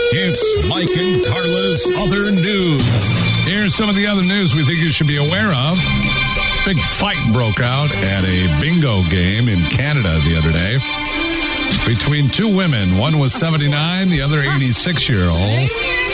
It's Mike and Carla's Other News. Here's some of the other news we think you should be aware of. Big fight broke out at a bingo game in Canada the other day between two women. One was 79, the other 86-year-old.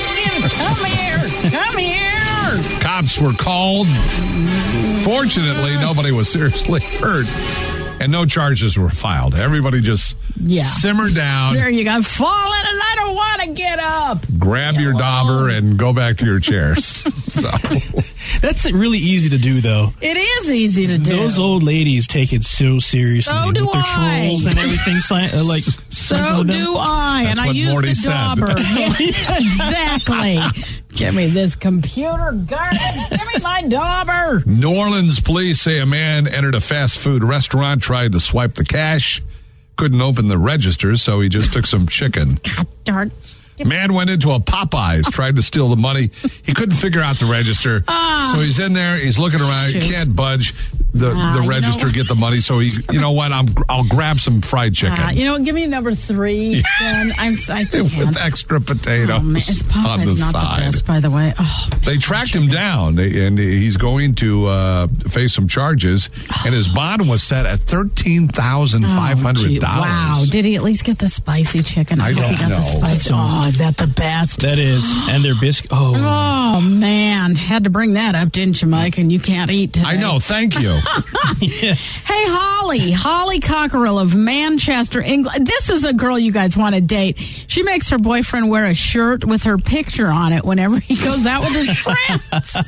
Come here. Cops were called. Fortunately, nobody was seriously hurt. And no charges were filed. Everybody just simmered down. There you go. Fallen and I don't want to get up. Grab your dauber and go back to your chairs. So. That's really easy to do, though. It is easy to do. Those old ladies take it so seriously. So do with their trolls and everything. So do I. That's and I what use Morty the said. dauber. Yeah, exactly. Give me this computer garbage. Give me my dauber. New Orleans police say a man entered a fast food restaurant, tried to swipe the cash, couldn't open the register, so he just took some chicken. God darn. Man went into a Popeyes, tried to steal the money. He couldn't figure out the register. So he's in there, he's looking around, he can't budge the register, get the money. So he, you know what, I'll grab some fried chicken. Give me number 3. Then I can't. With extra potatoes Popeyes on the not side. The best, by the way. Oh, man, they tracked him down, and he's going to face some charges. And his bond was set at $13,500. Wow! Did he at least get the spicy chicken? I hope don't he got know. the spicy. Oh, is that the best? That is. And their biscuit. Oh, man. Had to bring that up, didn't you, Mike? And you can't eat today. I know. Thank you. Hey, Holly Cockerill of Manchester, England. This is a girl you guys want to date. She makes her boyfriend wear a shirt with her picture on it whenever he goes out with his friends.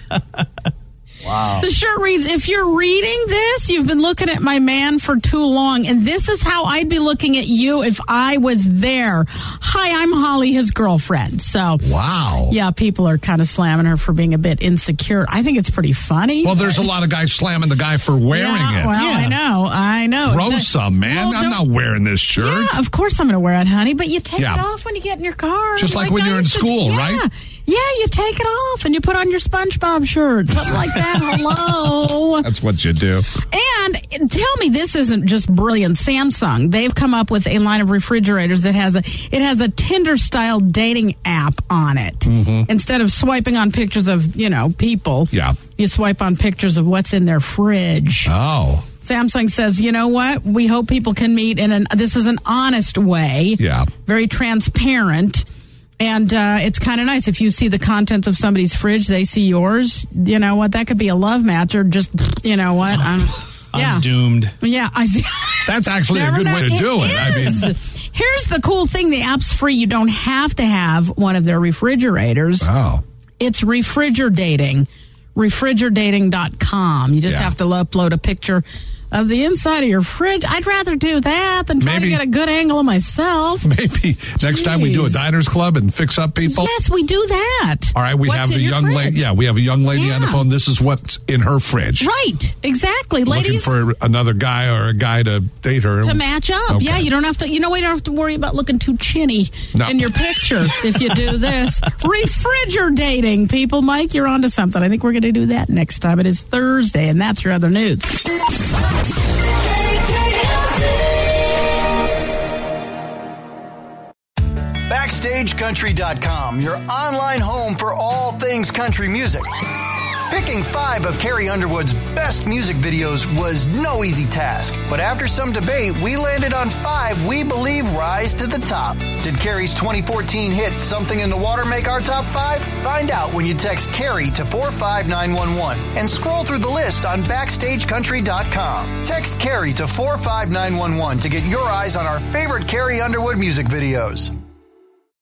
Wow. The shirt reads, if you're reading this, you've been looking at my man for too long, and this is how I'd be looking at you if I was there. Hi, I'm Holly, his girlfriend. So, wow. Yeah, people are kind of slamming her for being a bit insecure. I think it's pretty funny. Well, there's a lot of guys slamming the guy for wearing it. Well, yeah. I know. Grow some, man. Well, I'm not wearing this shirt. Yeah, of course I'm going to wear it, honey, but you take it off when you get in your car. Just like when you're in school, right? Yeah, you take it off and you put on your SpongeBob shirt, something like that. Hello. That's what you do. And tell me this isn't just brilliant. Samsung, they've come up with a line of refrigerators that has a Tinder-style dating app on it. Mm-hmm. Instead of swiping on pictures of, people, you swipe on pictures of what's in their fridge. Oh. Samsung says, you know what? We hope people can meet this is an honest way. Yeah. Very transparent. And it's kind of nice if you see the contents of somebody's fridge, they see yours. You know what? That could be a love match or just, you know what? I'm doomed. Yeah. That's actually a good way to do it. I mean, here's the cool thing. The app's free. You don't have to have one of their refrigerators. Oh. It's refrigerdating. Refrigerdating.com. You just have to upload a picture of the inside of your fridge. I'd rather do that than try to get a good angle of myself. Maybe next time we do a diners club and fix up people. Yes, we do that. All right, we have a young lady. Yeah, we have a young lady on the phone. This is what's in her fridge. Right, exactly. Ladies, looking for another guy or a guy to date her. To match up. Okay. Yeah, you don't have to, we don't have to worry about looking too chinny in your picture if you do this. Refrigerating, people. Mike, you're onto something. I think we're going to do that next time. It is Thursday, and that's your other news. BackstageCountry.com, your online home for all things country music. Picking 5 of Carrie Underwood's best music videos was no easy task, but after some debate, we landed on 5 we believe rise to the top. Did Carrie's 2014 hit Something in the Water make our top 5? Find out when you text Carrie to 45911 and scroll through the list on BackstageCountry.com. Text Carrie to 45911 to get your eyes on our favorite Carrie Underwood music videos.